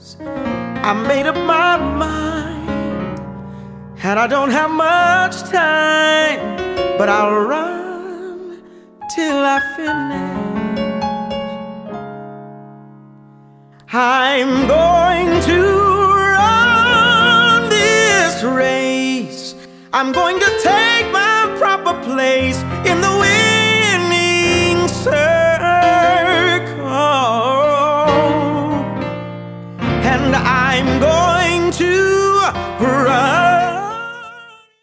I made up my mind, and I don't have much time, but I'll run till I finish. I'm going to run this race. I'm going to take my proper place